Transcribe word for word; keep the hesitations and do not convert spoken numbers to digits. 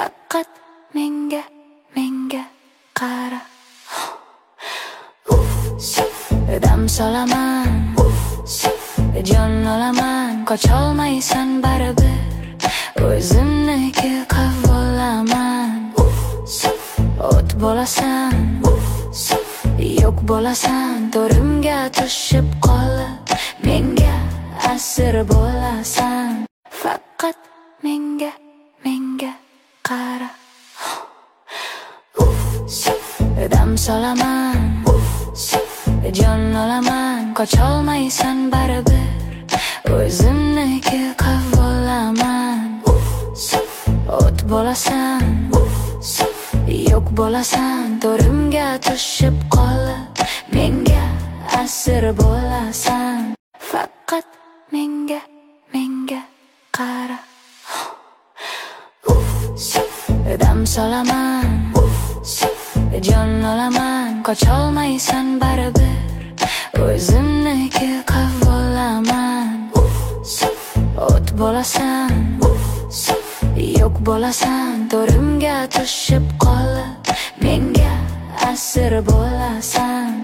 Faqat menga, menga qara. Dam solaman, jon olaman, qocholmaysan baribir. O'zimniki qavolaman. O't bo'lasan, yo'q bo'lasan, to'rimga tushib qolib, menga asir bo'lasan. Faqat menga, menga qara. Dam solaman, jon olaman, qocholmaysan baribir. O'zimniki qavolaman. O't bo'lasan, yo'q bo'lasan, to'rimga tushib qolib, menga asir bo'lasan. Faqat menga, menga qara. Dam solaman, jon olaman, qocholmaysan baribir. O'zimniki qavolaman. O't bo'lasan, yo'q bo'lasan, to'rimga tushib qolib, menga asir bo'lasan.